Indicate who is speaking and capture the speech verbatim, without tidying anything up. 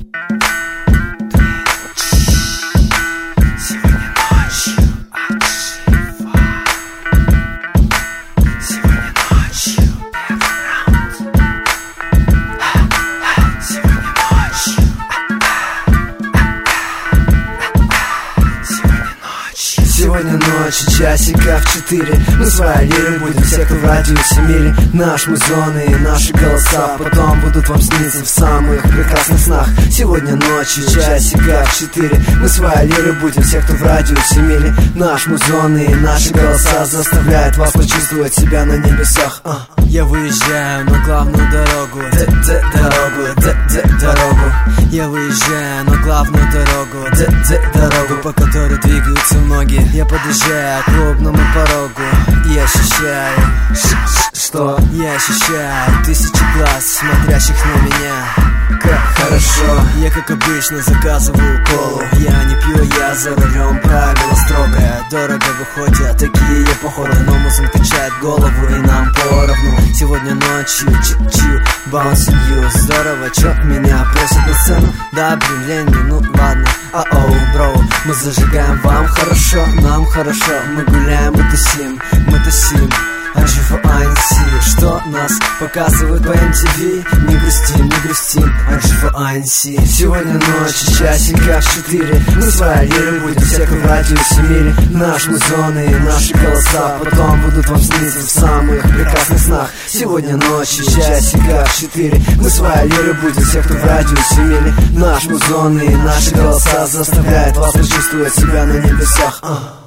Speaker 1: Сегодня ночью, часика в четыре. Мы свои лиры будем, все, кто в радиусе мили. Наш музон и наши голоса потом будут вам сниться в самых прекрасных снах. Сегодня ночью, часика в четыре. Мы свои лиры будем, все, кто в радиусе мили. Наш музон и наши голоса заставляют вас почувствовать себя на небесах. а.
Speaker 2: Я выезжаю на главную дорогу,
Speaker 1: Д-д-дорогу, д-д-дорогу.
Speaker 2: Я выезжаю на главную дорогу,
Speaker 1: Д-д-дорогу,
Speaker 2: по которой двигаются ноги. Я подъезжаю к клубному порогу и ощущаю,
Speaker 1: что?
Speaker 2: Я ощущаю тысячи глаз, смотрящих на меня.
Speaker 1: Как хорошо.
Speaker 2: Я, как обычно, заказываю колу. Я не пью, я за рулем, правило строгое. Дорого выходят такие походы, но музон качает голову и нам поровну. Сегодня ночью чик-чик, баунсинью. Здорово, чё меня просят на сцену? Да, блин, лень, ну ладно. А-оу, бро, мы зажигаем, вам хорошо, нам хорошо. Мы гуляем, мы тусим, мы тусим. ар джи эф ай эн си, что нас показывают по эм ти ви. Не грустим, не грустим, ар джи эф ай эн си.
Speaker 1: Сегодня ночью, часика в четыре. Мы свои лиры будем, все, кто в радиусе мили. Наш музон и наши голоса потом будут вам сниться в самых прекрасных снах. Сегодня ночью, часика в четыре. Мы свои лиры будем, все, кто в радиусе мили. Наш музон и наши голоса заставляют вас почувствовать себя на небесах. а.